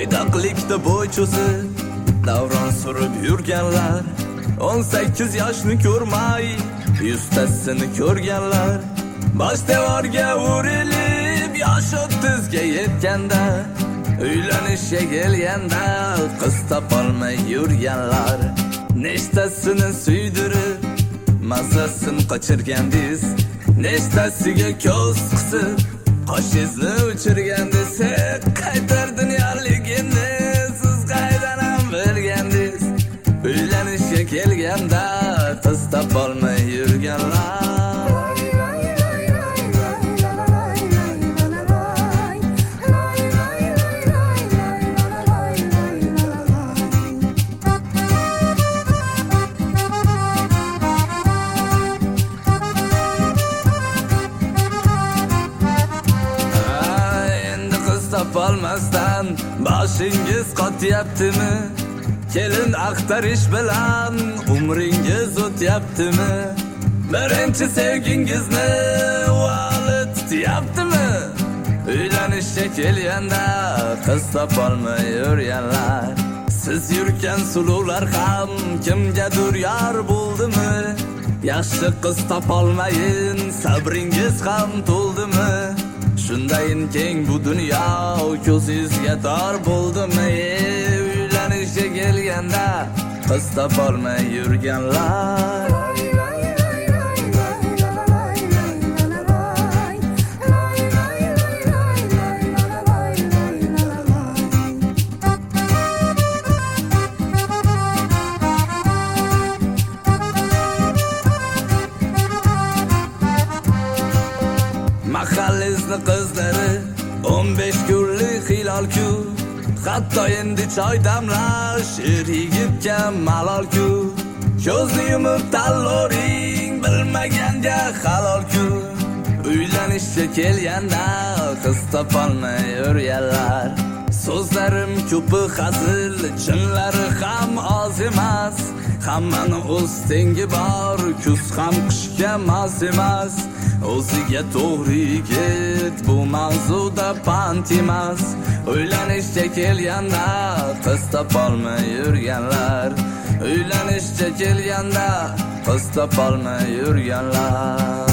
Bo'ydoqlikda bo'y cho'zib davron surib yurganlar, 18 yoshni ko'rmay yuztasini ko'rganlar, bosh devorga urilib yosh 30ga yetganda, uylanishga kelganda qiz topolmay yurganlar, nechtasini suydirib mazasini qochirgandingiz, nechtasiga ko'z qisib qoshingizni uchirgandingiz. Qaytar dunyoligini siz qaydan ham bilgandingiz, uylanishga kelganda qiz topolmay yurganlar. Topolmasdan boshingiz qotyaptimi? Kelin axtarish bilan umringiz o'tyaptimi? Birinchi sevgingizni vali tutyaptimi? Uylanishga kelganda qiz topolmay yurganlar, siz yurgan suluvlar ham kimgadir yor bo'ldimi? Yaxshi qiz topolmayin sabringiz ham to'ldimi? Shundayin keng bu dunyo ko'zingizga tor bo'ldimi? Uylanishga kelganda qiz topolmay yurganlar. Mahallizni qizlari 15 kunlik hilol-ku, hatto endi choy damlash er-yigitga malol-ku. Ko'zni yumib tanloring bilmaganga halol-ku. Uylanishga kelganda qiz topolmay yurganlar, so'zlarim ko'pi hazil, chinlari ham oz emas. Hammani o'z tengi bor, kuz ham qishga mos emas. O'ziga to'g'ri yigit bu mavzuda pand emas. Uylanishga kelganda qiz topolmay yurganlar, uylanishga kelganda qiz topolmay yurganlar.